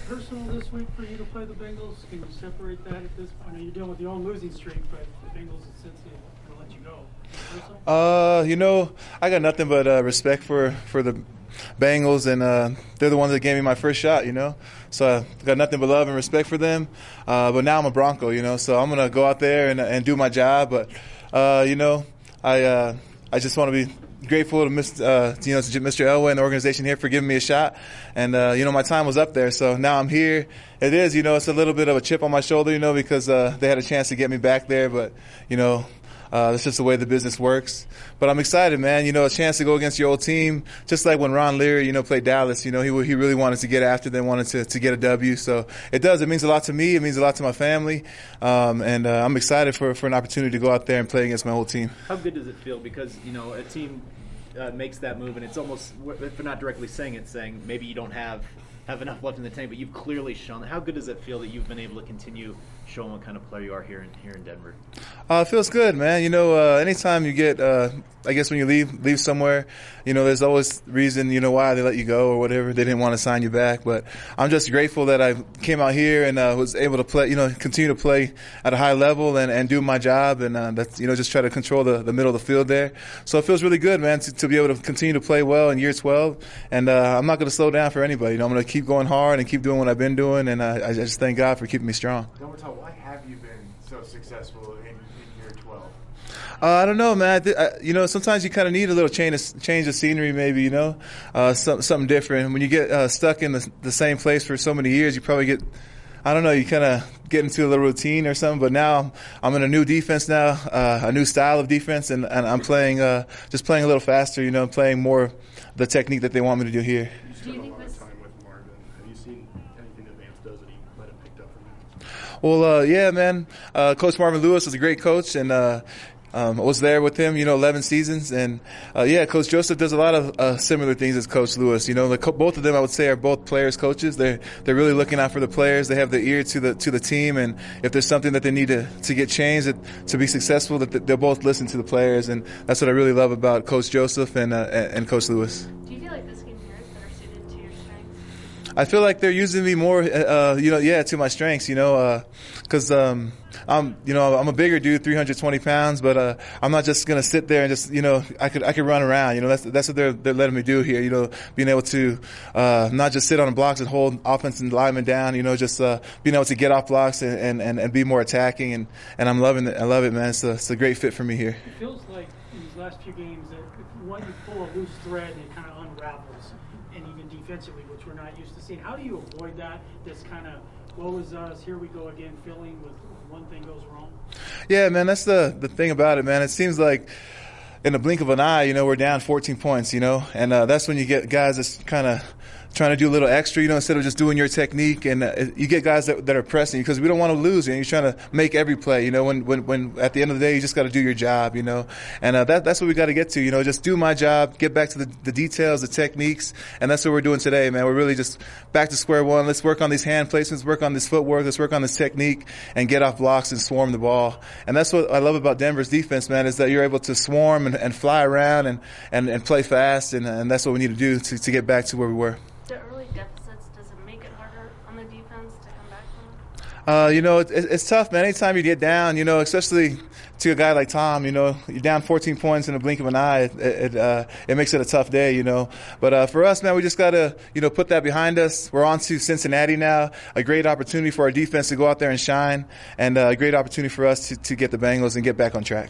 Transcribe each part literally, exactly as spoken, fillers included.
personal this week for you to play the Bengals? Can you separate that at this point? I know you're dealing with your own losing streak, but the Bengals and Cincy are going to let you go. Personal? Uh, you know, I got nothing but uh, respect for, for the Bengals, and uh, they're the ones that gave me my first shot, you know. So I got nothing but love and respect for them. Uh, but now I'm a Bronco, you know, so I'm going to go out there and, and do my job. But, uh, you know, I uh, I just want to be grateful to Mister Uh, you know, to Mister Elway and the organization here for giving me a shot. And, uh, you know, my time was up there, so now I'm here. It is, you know, it's a little bit of a chip on my shoulder, you know, because uh, they had a chance to get me back there. But, you know, Uh, that's just the way the business works. But I'm excited, man. You know, a chance to go against your old team, just like when Ron Leary, you know, played Dallas. You know, he he really wanted to get after them, wanted to, to get a W. So it does. It means a lot to me. It means a lot to my family. Um, and uh, I'm excited for, for an opportunity to go out there and play against my old team. How good does it feel? Because, you know, a team uh, makes that move, and it's almost, if they're not directly saying it, saying maybe you don't have have enough left in the tank, but you've clearly shown that. How good does it feel that you've been able to continue showing what kind of player you are here in here in Denver? Uh, it feels good, man. You know, uh, anytime you get, uh, I guess when you leave leave somewhere, you know, there's always reason, you know, why they let you go or whatever. They didn't want to sign you back, but I'm just grateful that I came out here and uh, was able to play, you know, continue to play at a high level and, and do my job, and uh, that's, you know, just try to control the, the middle of the field there. So it feels really good, man, to, to be able to continue to play well in year twelve. And uh, I'm not going to slow down for anybody. You know, I'm going to keep going hard and keep doing what I've been doing, and uh, I just thank God for keeping me strong. Why have you been so successful in, in year twelve? Uh, I don't know, man. I th- I, you know, sometimes you kind of need a little change of, change of scenery, maybe, you know, uh, some, something different. When you get uh, stuck in the, the same place for so many years, you probably get, I don't know, you kind of get into a little routine or something. But now I'm in a new defense now, uh, a new style of defense, and, and I'm playing, uh, just playing a little faster, you know, playing more the technique that they want me to do here. You spent a lot of time with Marvin. Have you seen anything that Vance does that he might have picked up from him? Well, uh, yeah, man. Uh, Coach Marvin Lewis is a great coach, and uh, um, I was there with him, you know, eleven seasons. And, uh, yeah, Coach Joseph does a lot of uh, similar things as Coach Lewis. You know, the co- both of them, I would say, are both players' coaches. They're, they're really looking out for the players. They have their ear to the to the team, and if there's something that they need to, to get changed, that, to be successful, that they'll both listen to the players. And that's what I really love about Coach Joseph and, uh, and Coach Lewis. Do you feel like this game here is better suited to your strengths? I feel like they're using me more, uh, you know, yeah, to my strengths, you know, because uh, um, I'm, you know, I'm a bigger dude, three hundred twenty pounds, but uh, I'm not just gonna sit there and just, you know, I could I could run around, you know, that's that's what they're they're letting me do here, you know, being able to uh, not just sit on the blocks and hold offensive linemen down, you know, just uh, being able to get off blocks and, and, and be more attacking, and, and I'm loving it, I love it, man. It's a, it's a great fit for me here. It feels like in these last few games that if once you pull a loose thread, it kind of unravels, and even defensively, which we're not used to seeing. How do you avoid that? This kind of woe is us, here we go again, feeling with one thing goes wrong? Yeah, man, that's the the thing about it, man. It seems like in the blink of an eye, you know, we're down fourteen points, you know, and uh, that's when you get guys that's kind of trying to do a little extra, you know, instead of just doing your technique. And uh, you get guys that, that are pressing you because we don't want to lose. And you're trying to make every play, you know, when, when, when at the end of the day, you just got to do your job, you know. And uh, that, that's what we got to get to, you know, just do my job, get back to the, the details, the techniques. And that's what we're doing today, man. We're really just back to square one. Let's work on these hand placements, work on this footwork, let's work on this technique, and get off blocks and swarm the ball. And that's what I love about Denver's defense, man, is that you're able to swarm and, and fly around and, and, and play fast. And, and that's what we need to do to, to get back to where we were. The early deficits, does it make it harder on the defense to come back from? Uh, you know, it, it, it's tough, man. Anytime you get down, you know, especially to a guy like Tom, you know, you're down fourteen points in the blink of an eye. It it, uh, it makes it a tough day, you know. But uh, for us, man, we just got to, you know, put that behind us. We're on to Cincinnati now. A great opportunity for our defense to go out there and shine, and uh, a great opportunity for us to, to get the Bengals and get back on track.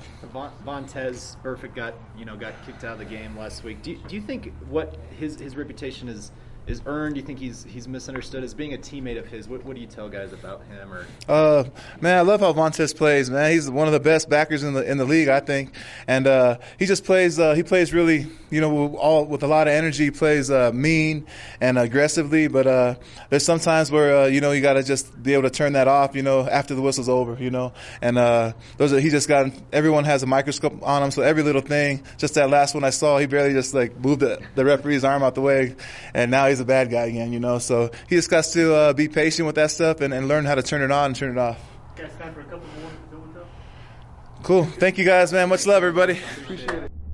Vontaze Burfict got, you know, got kicked out of the game last week. Do you, do you think what his his reputation is is earned? Do you think he's he's misunderstood as being a teammate of his? What, what do you tell guys about him? Or uh, man, I love how Vontaze plays. Man, he's one of the best backers in the in the league, I think. And uh, he just plays. Uh, he plays really, you know, all with a lot of energy. He plays uh, mean and aggressively. But uh, there's sometimes where uh, you know you got to just be able to turn that off. You know, after the whistle's over. You know, and uh, those are, he just got. Everyone has a microscope on him, so every little thing. Just that last one I saw, he barely just like moved the, the referee's arm out the way, and now he's a bad guy again, you know. So he just got to uh, be patient with that stuff and, and learn how to turn it on and turn it off. Guys, time for a couple more. Cool. Thank you guys, man. Much love, everybody. Appreciate it.